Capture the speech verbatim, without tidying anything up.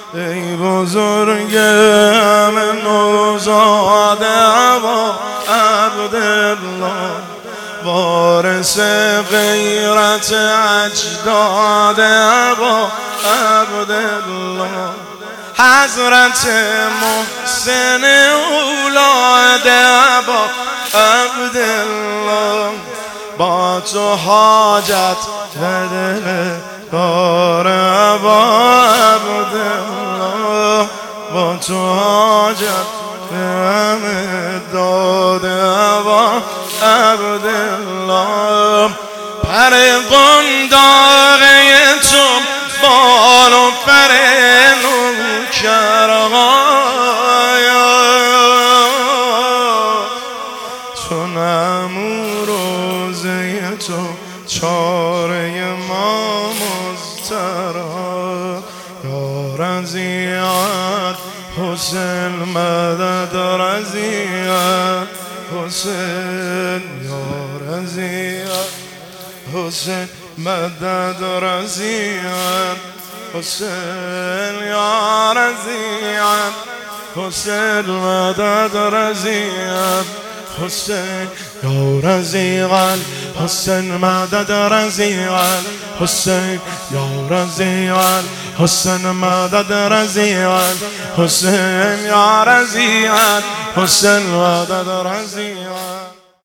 ای بزرگ همه نوزاد ابا عبدالله، وارث غیرت اجداد ابا عبدالله، حضرت محسن اولاد ابا عبدالله، با تو حاجت و دل دار ابا عبدالله، با تو حاجت همه داد ابا عبدالله، پر قنداقه تو بال و پر نوکرها، چون امو روزه تو چاره ما مضطرا، یا رضیت حسین مدد رضیت حسین، یا رضیت حسین مدد رضیت حسین، یا رضیت حسین مدد رضیت حسین، یا رضیت حسین مدد رضیت حسین، یا رضیت حسین مدد رضیت حسین، یا رضیت حسین مدد رضیت